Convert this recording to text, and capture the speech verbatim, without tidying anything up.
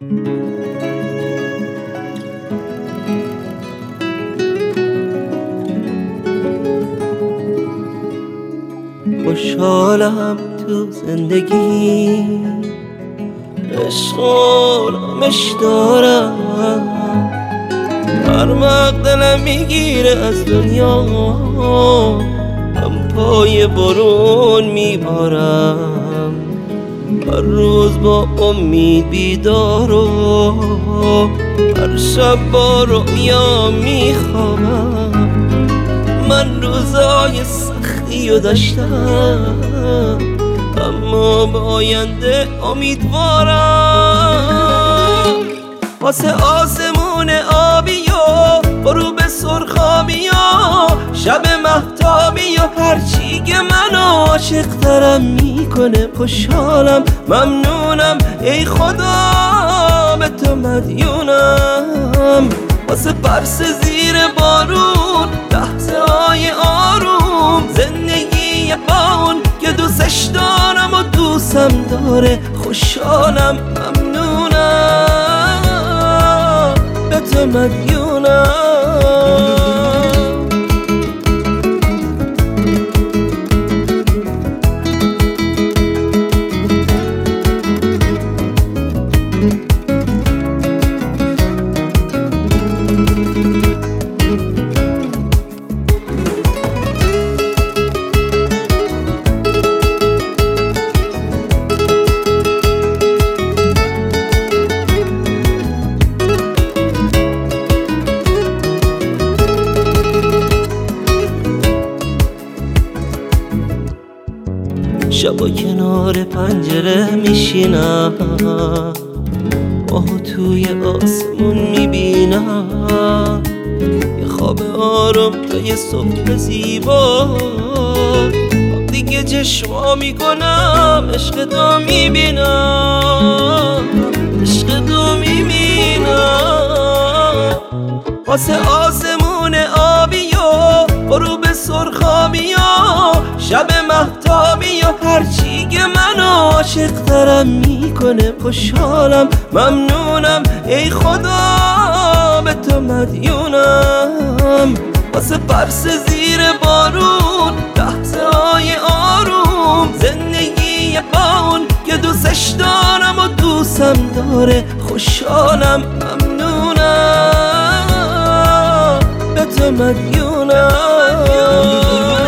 خوشحالم تو زندگی، عشق و رامش دارم، هر وقت دلم میگیره از دنیا هم پای برون میبارم. هر روز با امید بیدار و هر شب با رؤیا میخوابم. من روزای سختی رو داشتم اما با آینده امیدوارم. واسه آسمون آبی و غروب سرخابی و شب مهتابی و هرچی که منو عاشق ترم میکنه خوشحالم ممنونم ای خدا به تو مدیونم. واسه برس زیر بارون لحظه های آروم زندگی باون که دوستش دارم و دوستم داره خوشحالم ممنونم به تو مدیونم. شبا کنار پنجره میشینم ماهو توی آسمون میبینم، یه خواب آرام تا یه صبح زیبا وقتی که چشما میکنم عشق تو میبینم، عشق تو میبینم. واسه آسمون آبی و غروب سرخابی و شب مهتابی و هرچی که منو عاشق ترم میکنه خوشحالم ممنونم ای خدا به تو مدیونم. واسه برس زیر بارون لحظه های آروم زندگی باون که دوستش دارم و دوستم داره خوشحالم ممنونم به تو مدیونم.